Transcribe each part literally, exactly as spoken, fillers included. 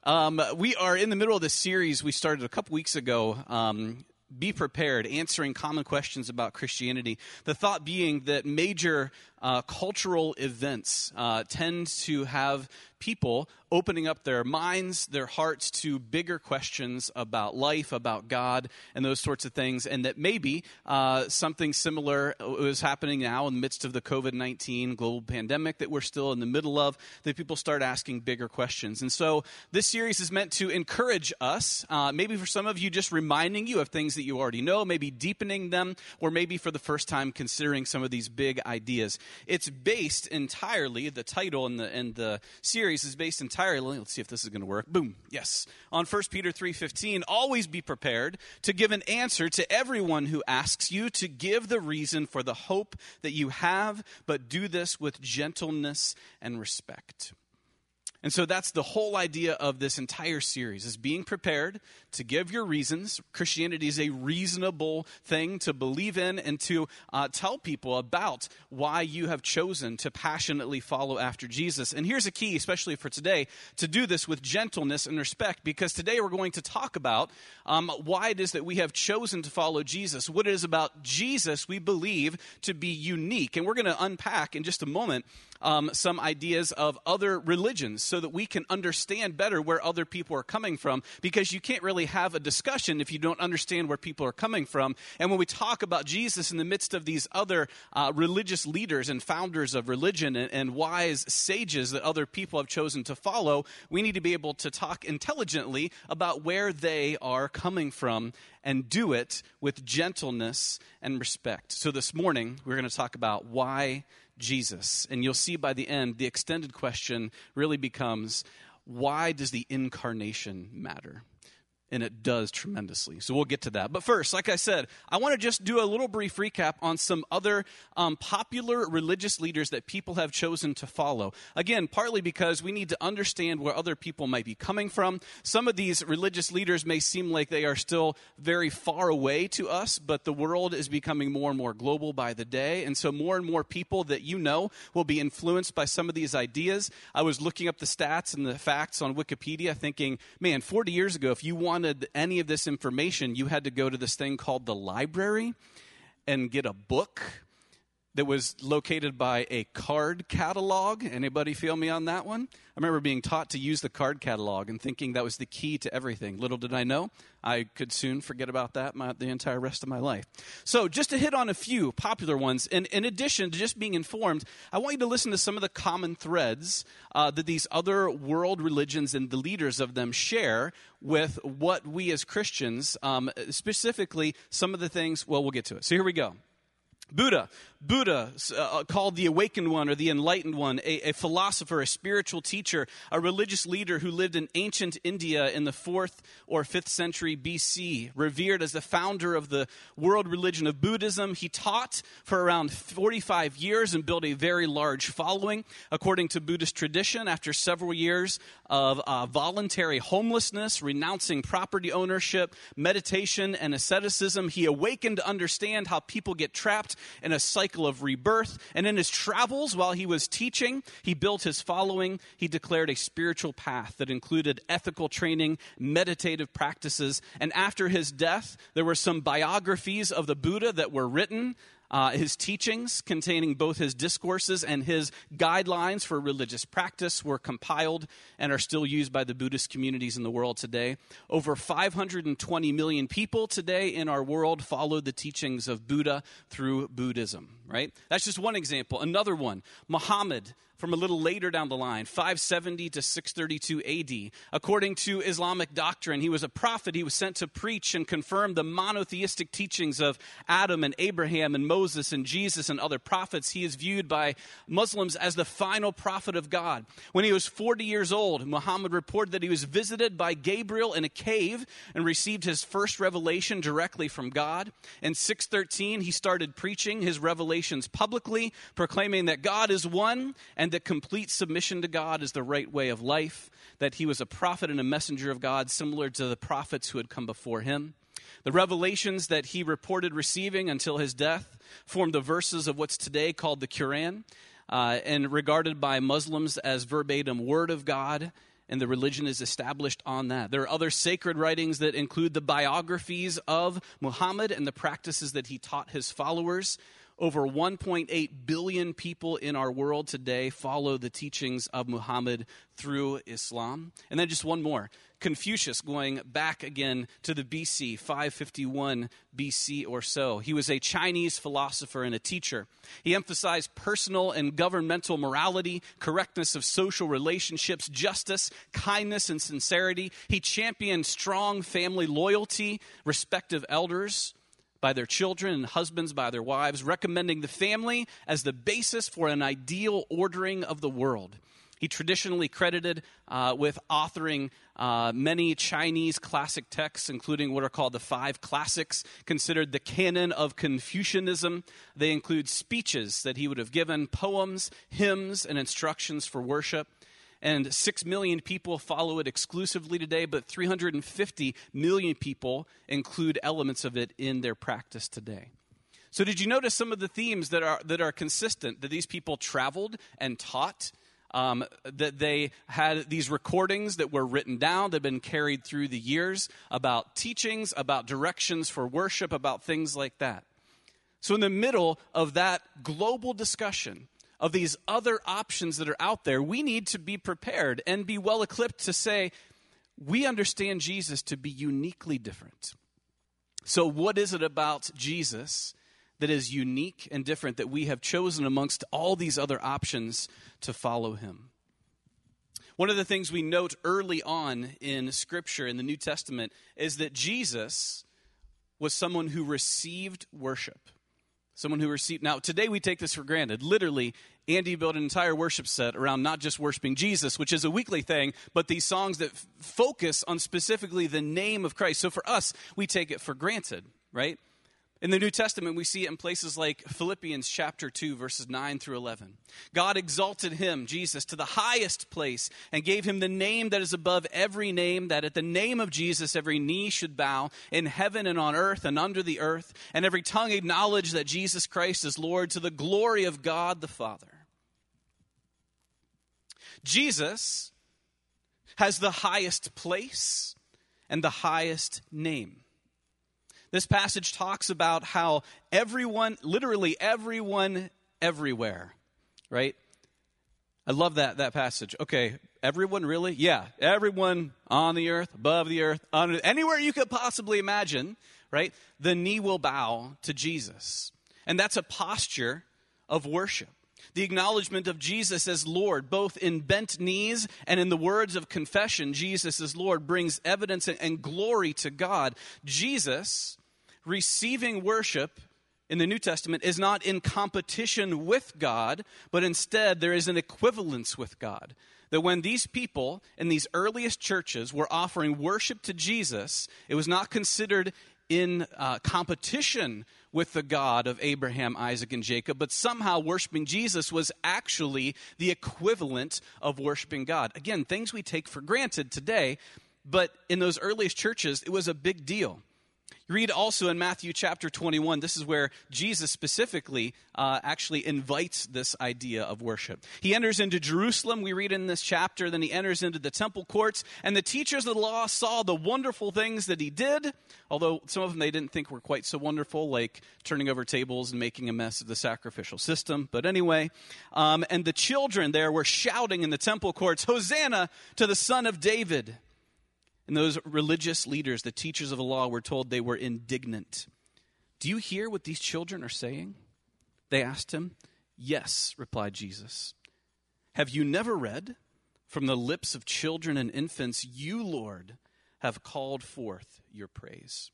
Um, we are in the middle of this series we started a couple weeks ago, um, Be Prepared, answering common questions about Christianity. The thought being that major uh, cultural events uh, tend to have people opening up their minds, their hearts to bigger questions about life, about God, and those sorts of things, and that maybe uh, something similar is happening now in the midst of the covid nineteen global pandemic that we're still in the middle of, that people start asking bigger questions. And so this series is meant to encourage us, uh, maybe for some of you just reminding you of things that you already know, maybe deepening them, or maybe for the first time considering some of these big ideas. It's based entirely, the title and the, and the series is based entirely, let's see if this is going to work, boom, yes, on First Peter three fifteen, always be prepared to give an answer to everyone who asks you, to give the reason for the hope that you have, but do this with gentleness and respect. And so that's the whole idea of this entire series, is being prepared to give your reasons. Christianity is a reasonable thing to believe in and to uh, tell people about why you have chosen to passionately follow after Jesus. And here's a key, especially for today, to do this with gentleness and respect, because today we're going to talk about um, why it is that we have chosen to follow Jesus, what it is about Jesus we believe to be unique. And we're going to unpack in just a moment um, some ideas of other religions, so that we can understand better where other people are coming from, because you can't really have a discussion if you don't understand where people are coming from. And when we talk about Jesus in the midst of these other uh, religious leaders and founders of religion and, and wise sages that other people have chosen to follow, we need to be able to talk intelligently about where they are coming from and do it with gentleness and respect. So this morning, we're going to talk about why Jesus. And you'll see by the end, the extended question really becomes, why does the incarnation matter? And it does tremendously. So we'll get to that. But first, like I said, I want to just do a little brief recap on some other um, popular religious leaders that people have chosen to follow. Again, partly because we need to understand where other people might be coming from. Some of these religious leaders may seem like they are still very far away to us, but the world is becoming more and more global by the day. And so more and more people that you know will be influenced by some of these ideas. I was looking up the stats and the facts on Wikipedia thinking, man, forty years ago, if you wanted any of this information, you had to go to this thing called the library and get a book that was located by a card catalog. Anybody feel me on that one? I remember being taught to use the card catalog and thinking that was the key to everything. Little did I know, I could soon forget about that my, the entire rest of my life. So just to hit on a few popular ones, and in addition to just being informed, I want you to listen to some of the common threads uh, that these other world religions and the leaders of them share with what we as Christians, um, specifically some of the things, well, we'll get to it. So here we go. Buddha, Buddha, uh, called the Awakened One or the Enlightened One, a, a philosopher, a spiritual teacher, a religious leader who lived in ancient India in the fourth or fifth century B C, revered as the founder of the world religion of Buddhism. He taught for around forty-five years and built a very large following. According to Buddhist tradition, after several years of uh, voluntary homelessness, renouncing property ownership, meditation, and asceticism, he awakened to understand how people get trapped in a cycle of rebirth. And in his travels while he was teaching, he built his following. He declared a spiritual path that included ethical training, meditative practices. And after his death, there were some biographies of the Buddha that were written. Uh, his teachings, containing both his discourses and his guidelines for religious practice, were compiled and are still used by the Buddhist communities in the world today. Over five hundred twenty million people today in our world follow the teachings of Buddha through Buddhism, right? That's just one example. Another one, Muhammad, from a little later down the line, five seventy to six thirty-two A D. According to Islamic doctrine, he was a prophet. He was sent to preach and confirm the monotheistic teachings of Adam and Abraham and Moses and Jesus and other prophets. He is viewed by Muslims as the final prophet of God. When he was forty years old, Muhammad reported that he was visited by Gabriel in a cave and received his first revelation directly from God. In six thirteen, he started preaching his revelations publicly, proclaiming that God is one and that complete submission to God is the right way of life, that he was a prophet and a messenger of God, similar to the prophets who had come before him. The revelations that he reported receiving until his death formed the verses of what's today called the Quran, uh, and regarded by Muslims as verbatim word of God, and the religion is established on that. There are other sacred writings that include the biographies of Muhammad and the practices that he taught his followers. Over one point eight billion people in our world today follow the teachings of Muhammad through Islam. And then just one more. Confucius, going back again to the B C, five fifty-one B C or so. He was a Chinese philosopher and a teacher. He emphasized personal and governmental morality, correctness of social relationships, justice, kindness, and sincerity. He championed strong family loyalty, respect of elders by their children and husbands by their wives, recommending the family as the basis for an ideal ordering of the world. He traditionally credited uh, with authoring uh, many Chinese classic texts, including what are called the five classics, considered the canon of Confucianism. They include speeches that he would have given, poems, hymns, and instructions for worship. And six million people follow it exclusively today, but three hundred fifty million people include elements of it in their practice today. So did you notice some of the themes that are that are consistent, that these people traveled and taught, um, that they had these recordings that were written down, that have been carried through the years about teachings, about directions for worship, about things like that. So in the middle of that global discussion of these other options that are out there, we need to be prepared and be well equipped to say, we understand Jesus to be uniquely different. So what is it about Jesus that is unique and different that we have chosen amongst all these other options to follow him? One of the things we note early on in Scripture in the New Testament is that Jesus was someone who received worship. Someone who received. Now, today we take this for granted. Literally, Andy built an entire worship set around not just worshiping Jesus, which is a weekly thing, but these songs that f- focus on specifically the name of Christ. So for us, we take it for granted, right? In the New Testament, we see it in places like Philippians chapter two, verses nine through eleven. God exalted him, Jesus, to the highest place and gave him the name that is above every name, that at the name of Jesus every knee should bow in heaven and on earth and under the earth, and every tongue acknowledge that Jesus Christ is Lord, to the glory of God the Father. Jesus has the highest place and the highest name. This passage talks about how everyone, literally everyone, everywhere, right? I love that that passage. Okay, everyone really? Yeah, everyone on the earth, above the earth, under, anywhere you could possibly imagine, right? The knee will bow to Jesus. And that's a posture of worship. The acknowledgement of Jesus as Lord, both in bent knees and in the words of confession, Jesus as Lord, brings evidence and glory to God. Jesus receiving worship in the New Testament is not in competition with God, but instead there is an equivalence with God. That when these people in these earliest churches were offering worship to Jesus, it was not considered in uh, competition with the God of Abraham, Isaac, and Jacob, but somehow worshiping Jesus was actually the equivalent of worshiping God. Again, things we take for granted today, but in those earliest churches, it was a big deal. You read also in Matthew chapter twenty-one, this is where Jesus specifically uh, actually invites this idea of worship. He enters into Jerusalem, we read in this chapter, then he enters into the temple courts, and the teachers of the law saw the wonderful things that he did, although some of them they didn't think were quite so wonderful, like turning over tables and making a mess of the sacrificial system. But anyway, um, and the children there were shouting in the temple courts, "Hosanna to the Son of David." And those religious leaders, the teachers of the law, were told they were indignant. "Do you hear what these children are saying?" They asked him. "Yes," replied Jesus. "Have you never read, from the lips of children and infants, you, Lord, have called forth your praise?"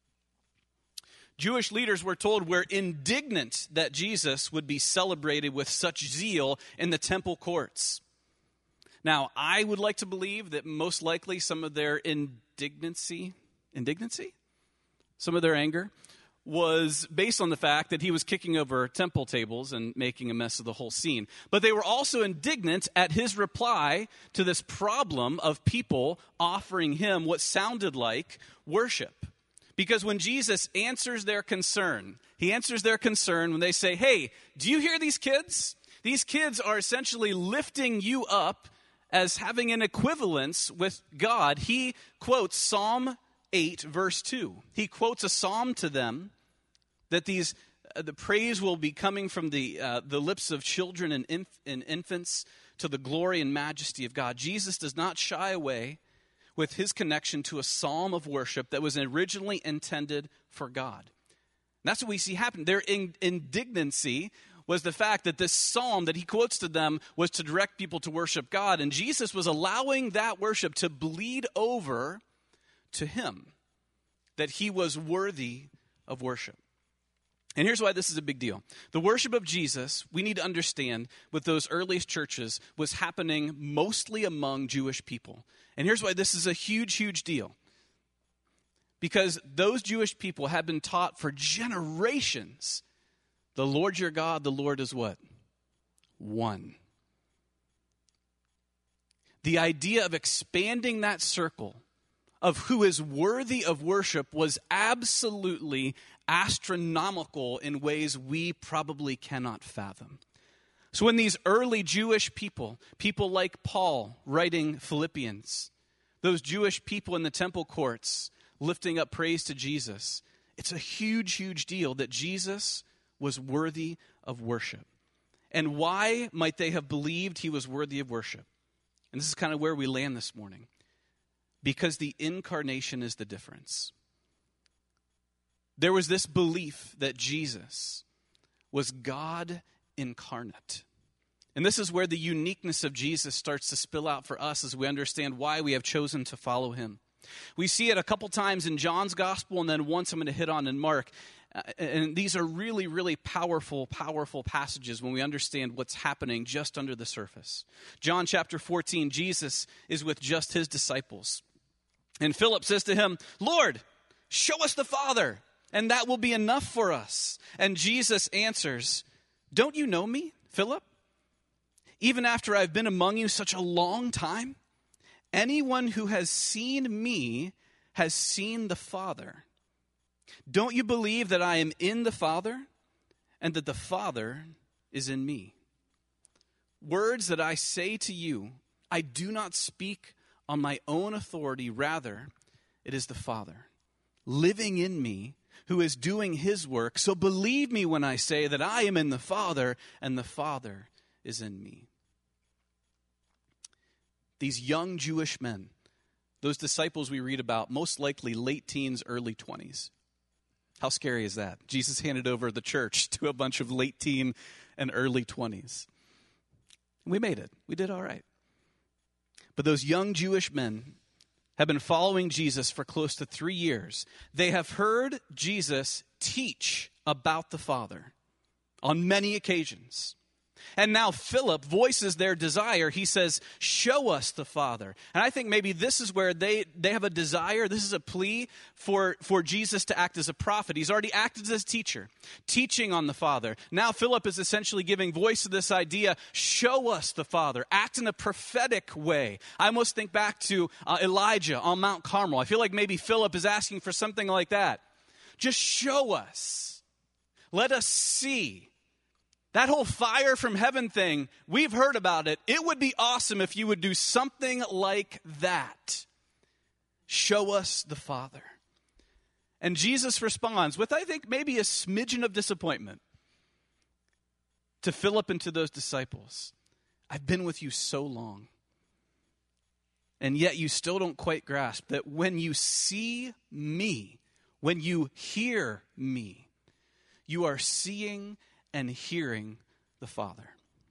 Jewish leaders were told we're indignant that Jesus would be celebrated with such zeal in the temple courts. Now, I would like to believe that most likely some of their indignancy, indignancy? Some of their anger was based on the fact that he was kicking over temple tables and making a mess of the whole scene. But they were also indignant at his reply to this problem of people offering him what sounded like worship. Because when Jesus answers their concern, he answers their concern when they say, "Hey, do you hear these kids? These kids are essentially lifting you up as having an equivalence with God, he quotes Psalm eight, verse two. He quotes a psalm to them that these uh, the praise will be coming from the uh, the lips of children and, inf- and infants to the glory and majesty of God. Jesus does not shy away with his connection to a psalm of worship that was originally intended for God. And that's what we see happen. Their in- indignancy was the fact that this psalm that he quotes to them was to direct people to worship God, and Jesus was allowing that worship to bleed over to him, that he was worthy of worship. And here's why this is a big deal. The worship of Jesus, we need to understand, with those earliest churches, was happening mostly among Jewish people. And here's why this is a huge, huge deal. Because those Jewish people had been taught for generations, the Lord your God, the Lord is what? One. The idea of expanding that circle of who is worthy of worship was absolutely astronomical in ways we probably cannot fathom. So when these early Jewish people, people like Paul writing Philippians, those Jewish people in the temple courts lifting up praise to Jesus, it's a huge, huge deal that Jesus was worthy of worship. And why might they have believed he was worthy of worship? And this is kind of where we land this morning. Because the incarnation is the difference. There was this belief that Jesus was God incarnate. And this is where the uniqueness of Jesus starts to spill out for us as we understand why we have chosen to follow him. We see it a couple times in John's gospel, and then once I'm going to hit on in Mark. Uh, and these are really, really powerful, powerful passages when we understand what's happening just under the surface. John chapter fourteen, Jesus is with just his disciples. And Philip says to him, "Lord, show us the Father, and that will be enough for us." And Jesus answers, "Don't you know me, Philip? Even after I've been among you such a long time? Anyone who has seen me has seen the Father. Don't you believe that I am in the Father and that the Father is in me? Words that I say to you, I do not speak on my own authority. Rather, it is the Father living in me who is doing his work. So believe me when I say that I am in the Father and the Father is in me." These young Jewish men, those disciples we read about, most likely late teens, early twenties. How scary is that? Jesus handed over the church to a bunch of late teen and early twenties. We made it. We did all right. But those young Jewish men have been following Jesus for close to three years. They have heard Jesus teach about the Father on many occasions. And now Philip voices their desire. He says, "Show us the Father." And I think maybe this is where they, they have a desire. This is a plea for, for Jesus to act as a prophet. He's already acted as teacher, teaching on the Father. Now Philip is essentially giving voice to this idea, show us the Father. Act in a prophetic way. I almost think back to uh, Elijah on Mount Carmel. I feel like maybe Philip is asking for something like that. Just show us. Let us see. That whole fire from heaven thing, we've heard about it. It would be awesome if you would do something like that. Show us the Father. And Jesus responds with, I think, maybe a smidgen of disappointment to Philip and to those disciples. I've been with you so long, and yet you still don't quite grasp that when you see me, when you hear me, you are seeing and hearing the Father.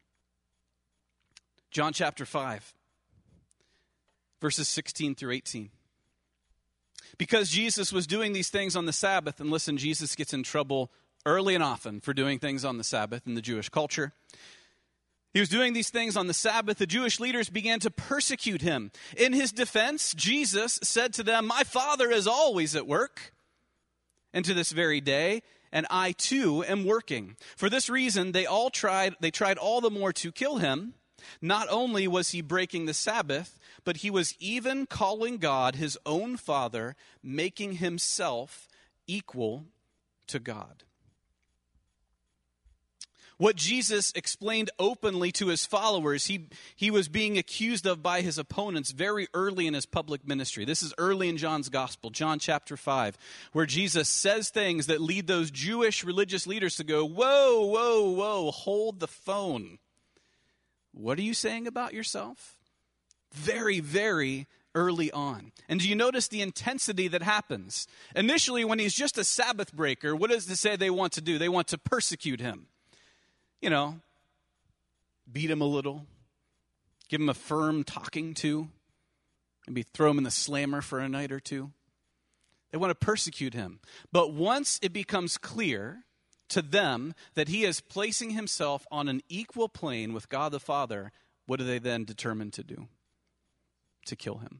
John chapter five, verses sixteen through eighteen. Because Jesus was doing these things on the Sabbath, and listen, Jesus gets in trouble early and often for doing things on the Sabbath in the Jewish culture. He was doing these things on the Sabbath. The Jewish leaders began to persecute him. In his defense, Jesus said to them, "My Father is always at work, and to this very day, and I too am working." For this reason, they all tried, they tried all the more to kill him. Not only was he breaking the Sabbath, but he was even calling God his own Father, making himself equal to God. What Jesus explained openly to his followers, he, he was being accused of by his opponents very early in his public ministry. This is early in John's gospel, John chapter five, where Jesus says things that lead those Jewish religious leaders to go, whoa, whoa, whoa, hold the phone. What are you saying about yourself? Very, very early on. And do you notice the intensity that happens? Initially, when he's just a Sabbath breaker, what does it say they want to do? They want to persecute him. You know, beat him a little, give him a firm talking to, maybe throw him in the slammer for a night or two. They want to persecute him. But once it becomes clear to them that he is placing himself on an equal plane with God the Father, what do they then determine to do? To kill him.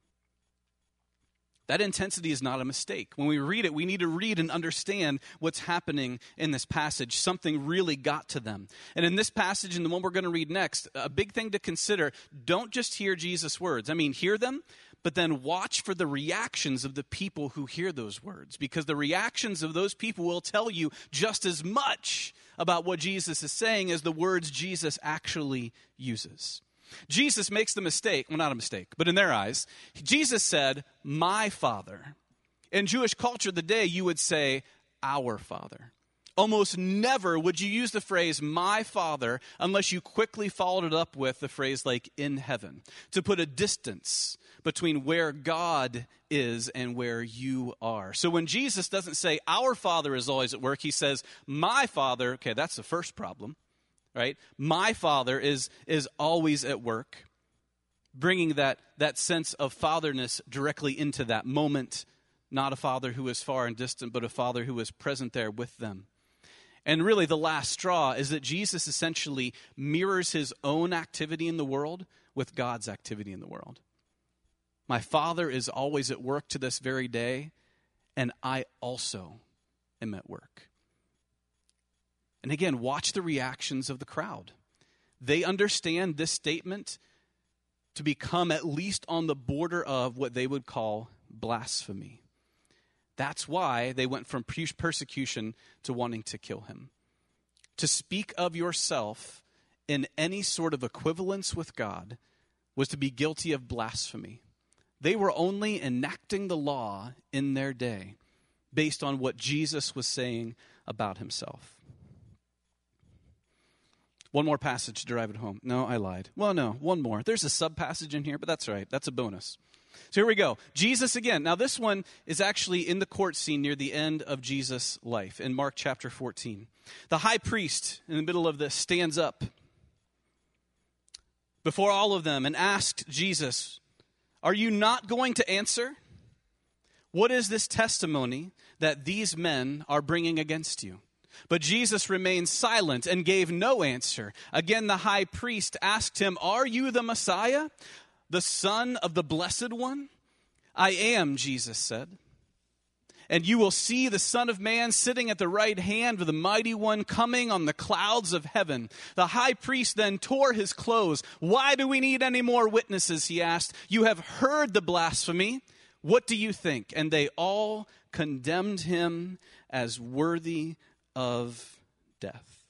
That intensity is not a mistake. When we read it, we need to read and understand what's happening in this passage. Something really got to them. And in this passage and the one we're going to read next, a big thing to consider, don't just hear Jesus' words. I mean, hear them, but then watch for the reactions of the people who hear those words. Because the reactions of those people will tell you just as much about what Jesus is saying as the words Jesus actually uses. Jesus makes the mistake, well, not a mistake, but in their eyes, Jesus said, my Father. In Jewish culture of the day, you would say, our Father. Almost never would you use the phrase, my Father, unless you quickly followed it up with the phrase like, in heaven, to put a distance between where God is and where you are. So when Jesus doesn't say, our Father is always at work, he says, my Father, okay, that's the first problem. Right? My Father is, is always at work, bringing that, that sense of fatherness directly into that moment. Not a father who is far and distant, but a father who is present there with them. And really the last straw is that Jesus essentially mirrors his own activity in the world with God's activity in the world. My Father is always at work to this very day, and I also am at work. And again, watch the reactions of the crowd. They understand this statement to become at least on the border of what they would call blasphemy. That's why they went from persecution to wanting to kill him. To speak of yourself in any sort of equivalence with God was to be guilty of blasphemy. They were only enacting the law in their day based on what Jesus was saying about himself. One more passage to drive it home. No, I lied. Well, no, one more. There's a sub-passage in here, but that's right. That's a bonus. So here we go. Jesus again. Now this one is actually in the court scene near the end of Jesus' life in Mark chapter fourteen. The high priest in the middle of this stands up before all of them and asked Jesus, are you not going to answer? What is this testimony that these men are bringing against you? But Jesus remained silent and gave no answer. Again, the high priest asked him, are you the Messiah, the Son of the Blessed One? I am, Jesus said. And you will see the Son of Man sitting at the right hand of the Mighty One coming on the clouds of heaven. The high priest then tore his clothes. Why do we need any more witnesses, he asked. You have heard the blasphemy. What do you think? And they all condemned him as worthy of death.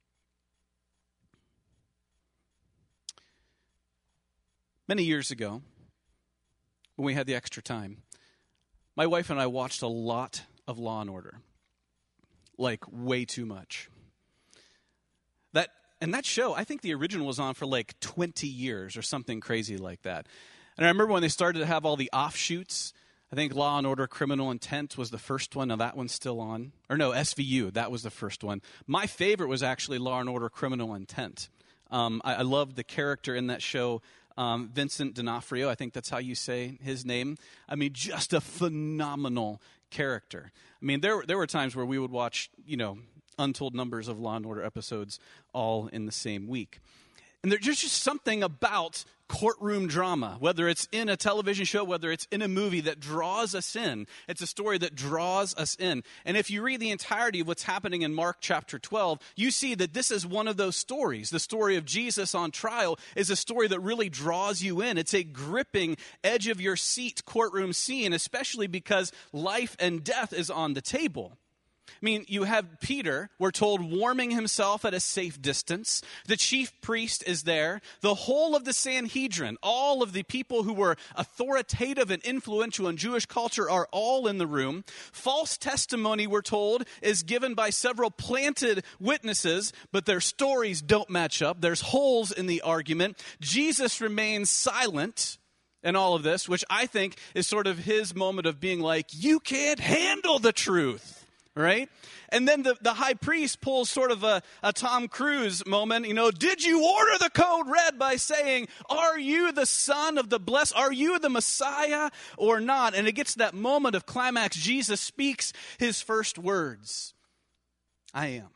Many years ago, when we had the extra time, my wife and I watched a lot of Law and Order. Like, way too much. That and that show, I think the original was on for like twenty years or something crazy like that. And I remember when they started to have all the offshoots. I think Law and Order Criminal Intent was the first one. Now that one's still on. Or no, S V U, that was the first one. My favorite was actually Law and Order Criminal Intent. Um, I, I loved the character in that show, um, Vincent D'Onofrio. I think that's how you say his name. I mean, just a phenomenal character. I mean, there there were times where we would watch, you know, untold numbers of Law and Order episodes all in the same week. And there's just something about courtroom drama, whether it's in a television show, whether it's in a movie, that draws us in. It's a story that draws us in. And if you read the entirety of what's happening in Mark chapter twelve, you see that this is one of those stories. The story of Jesus on trial is a story that really draws you in. It's a gripping, edge of your seat courtroom scene, especially because life and death is on the table. I mean, you have Peter, we're told, warming himself at a safe distance. The chief priest is there. The whole of the Sanhedrin, all of the people who were authoritative and influential in Jewish culture are all in the room. False testimony, we're told, is given by several planted witnesses, but their stories don't match up. There's holes in the argument. Jesus remains silent in all of this, which I think is sort of his moment of being like, you can't handle the truth. Right? And then the, the high priest pulls sort of a, a Tom Cruise moment. You know, did you order the code red by saying, are you the son of the blessed? Are you the Messiah or not? And it gets to that moment of climax. Jesus speaks his first words. I am.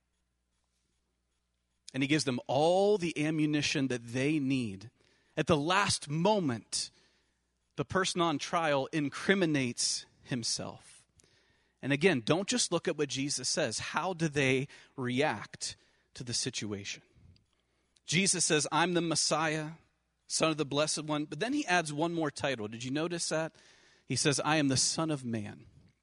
And he gives them all the ammunition that they need. At the last moment, the person on trial incriminates himself. And again, don't just look at what Jesus says. How do they react to the situation? Jesus says, I'm the Messiah, Son of the Blessed One. But then he adds one more title. Did you notice that? He says, I am the Son of Man.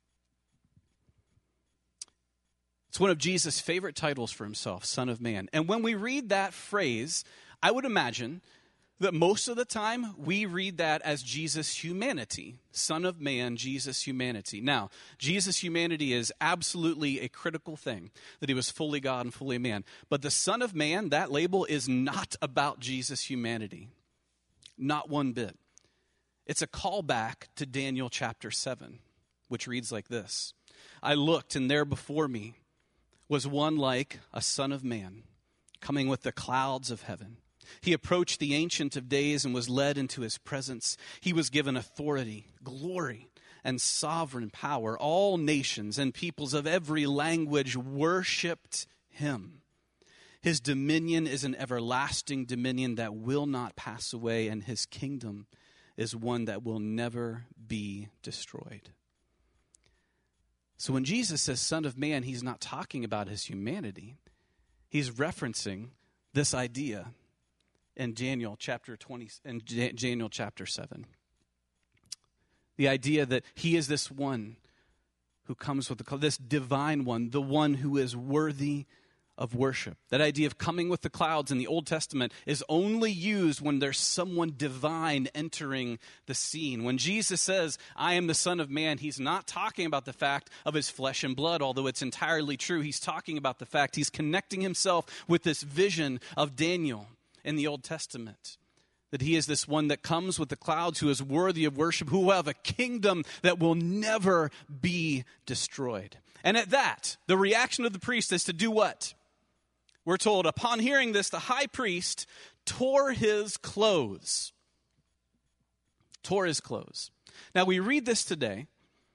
It's one of Jesus' favorite titles for himself, Son of Man. And when we read that phrase, I would imagine that most of the time we read that as Jesus' humanity. Son of Man, Jesus' humanity. Now, Jesus' humanity is absolutely a critical thing, that he was fully God and fully man. But the Son of Man, that label is not about Jesus' humanity. Not one bit. It's a callback to Daniel chapter seven, which reads like this. I looked, and there before me was one like a son of man, coming with the clouds of heaven. He approached the Ancient of Days and was led into his presence. He was given authority, glory, and sovereign power. All nations and peoples of every language worshiped him. His dominion is an everlasting dominion that will not pass away, and his kingdom is one that will never be destroyed. So when Jesus says Son of Man, he's not talking about his humanity. He's referencing this idea in Daniel chapter twenty, in Daniel chapter seven. The idea that he is this one who comes with the, this divine one, the one who is worthy of worship. That idea of coming with the clouds in the Old Testament is only used when there's someone divine entering the scene. When Jesus says, I am the Son of Man, he's not talking about the fact of his flesh and blood, although it's entirely true. He's talking about the fact he's connecting himself with this vision of Daniel in the Old Testament, that he is this one that comes with the clouds, who is worthy of worship, who will have a kingdom that will never be destroyed. And at that, the reaction of the priest is to do what? We're told, upon hearing this, the high priest tore his clothes. Tore his clothes. Now, we read this today,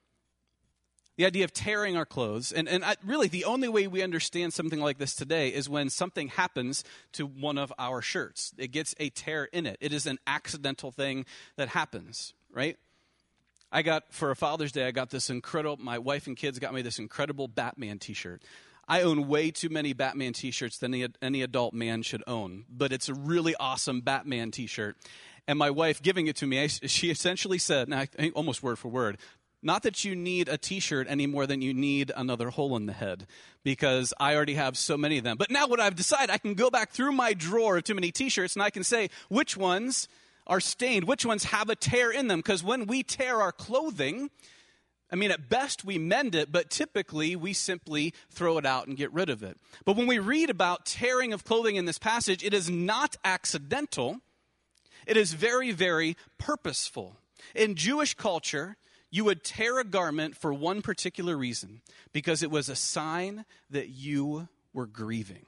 the idea of tearing our clothes. And, and I, really, the only way we understand something like this today is when something happens to one of our shirts. It gets a tear in it. It is an accidental thing that happens, right? I got, for a Father's Day, I got this incredible, my wife and kids got me this incredible Batman t-shirt. I own way too many Batman t-shirts than any, any adult man should own. But it's a really awesome Batman t-shirt. And my wife giving it to me, I, she essentially said, now I think almost word for word, not that you need a t-shirt any more than you need another hole in the head, because I already have so many of them. But now what I've decided, I can go back through my drawer of too many t-shirts and I can say which ones are stained, which ones have a tear in them. Because when we tear our clothing, I mean, at best we mend it, but typically we simply throw it out and get rid of it. But when we read about tearing of clothing in this passage, it is not accidental. It is very, very purposeful. In Jewish culture, you would tear a garment for one particular reason, because it was a sign that you were grieving.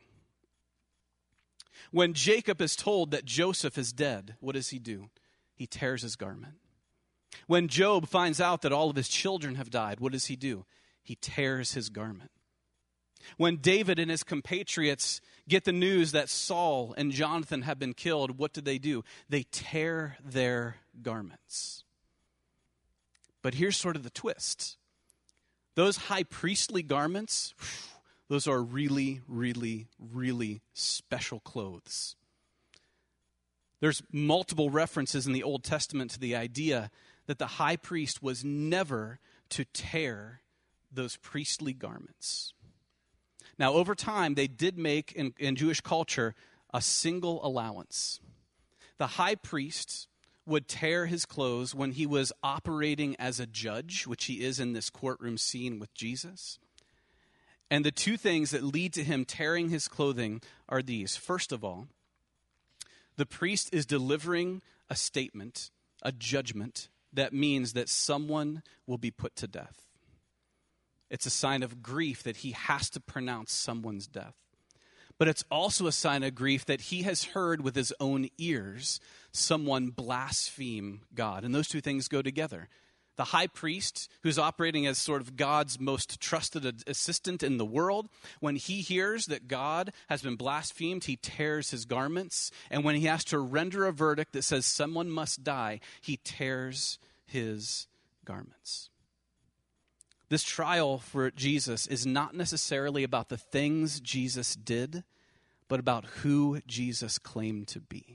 When Jacob is told that Joseph is dead, what does he do? He tears his garment. When Job finds out that all of his children have died, what does he do? He tears his garment. When David and his compatriots get the news that Saul and Jonathan have been killed, what do they do? They tear their garments. But here's sort of the twist. Those high priestly garments, those are really, really, really special clothes. There's multiple references in the Old Testament to the idea that the high priest was never to tear those priestly garments. Now, over time, they did make, in, in Jewish culture, a single allowance. The high priest would tear his clothes when he was operating as a judge, which he is in this courtroom scene with Jesus. And the two things that lead to him tearing his clothing are these. First of all, the priest is delivering a statement, a judgment, that means that someone will be put to death. It's a sign of grief that he has to pronounce someone's death. But it's also a sign of grief that he has heard with his own ears someone blaspheme God. And those two things go together. The high priest, who's operating as sort of God's most trusted assistant in the world, when he hears that God has been blasphemed, he tears his garments. And when he has to render a verdict that says someone must die, he tears his garments. This trial for Jesus is not necessarily about the things Jesus did, but about who Jesus claimed to be.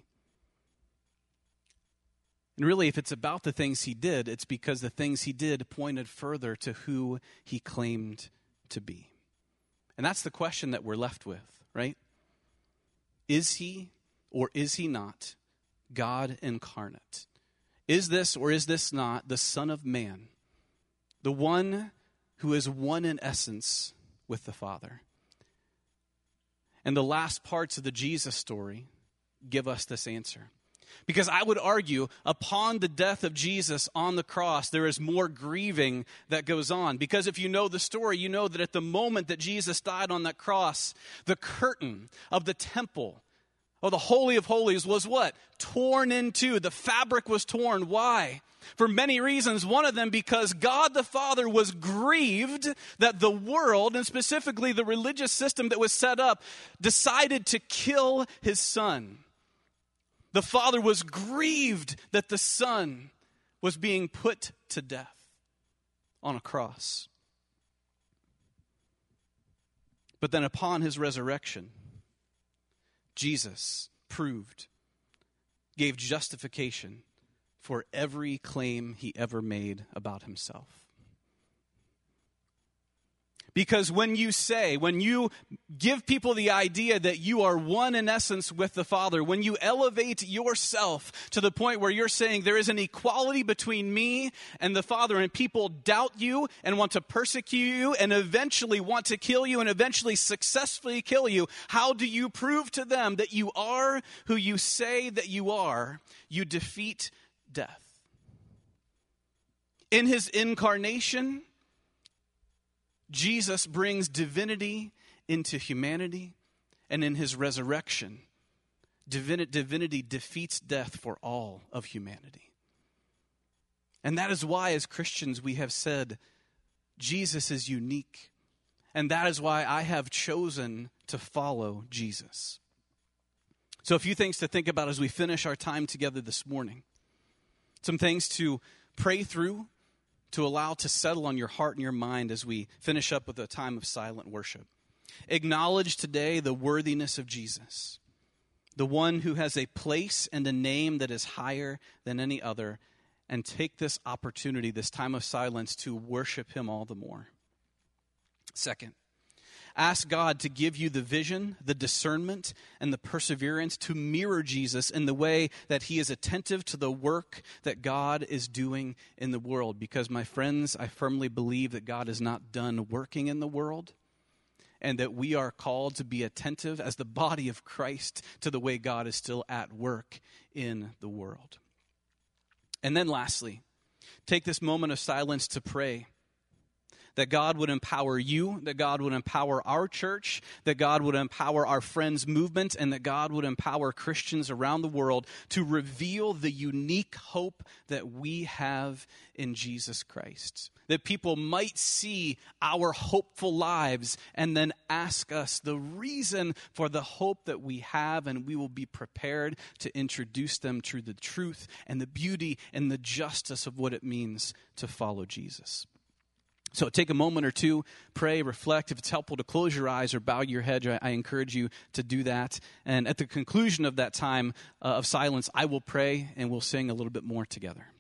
And really, if it's about the things he did, it's because the things he did pointed further to who he claimed to be. And that's the question that we're left with, right? Is he or is he not God incarnate? Is this or is this not the Son of Man, the one who is one in essence with the Father? And the last parts of the Jesus story give us this answer. Because I would argue, upon the death of Jesus on the cross, there is more grieving that goes on. Because if you know the story, you know that at the moment that Jesus died on that cross, the curtain of the temple, or the Holy of Holies, was what? Torn in two. The fabric was torn. Why? For many reasons. One of them because God the Father was grieved that the world, and specifically the religious system that was set up, decided to kill his Son. The Father was grieved that the Son was being put to death on a cross. But then upon his resurrection, Jesus proved, gave justification for every claim he ever made about himself. Because when you say, when you give people the idea that you are one in essence with the Father, when you elevate yourself to the point where you're saying there is an equality between me and the Father, and people doubt you and want to persecute you and eventually want to kill you and eventually successfully kill you, how do you prove to them that you are who you say that you are? You defeat death. In his incarnation, Jesus brings divinity into humanity, and in his resurrection, divin- divinity defeats death for all of humanity. And that is why, as Christians, we have said, Jesus is unique. And that is why I have chosen to follow Jesus. So a few things to think about as we finish our time together this morning. Some things to pray through, to allow to settle on your heart and your mind as we finish up with a time of silent worship. Acknowledge today the worthiness of Jesus, the one who has a place and a name that is higher than any other, and take this opportunity, this time of silence, to worship him all the more. Second, ask God to give you the vision, the discernment, and the perseverance to mirror Jesus in the way that he is attentive to the work that God is doing in the world. Because, my friends, I firmly believe that God is not done working in the world, and that we are called to be attentive as the body of Christ to the way God is still at work in the world. And then lastly, take this moment of silence to pray that God would empower you, that God would empower our church, that God would empower our Friends movement, and that God would empower Christians around the world to reveal the unique hope that we have in Jesus Christ. That people might see our hopeful lives and then ask us the reason for the hope that we have, and we will be prepared to introduce them to the truth and the beauty and the justice of what it means to follow Jesus. So take a moment or two, pray, reflect. If it's helpful to close your eyes or bow your head, I, I encourage you to do that. And at the conclusion of that time uh, of silence, I will pray and we'll sing a little bit more together.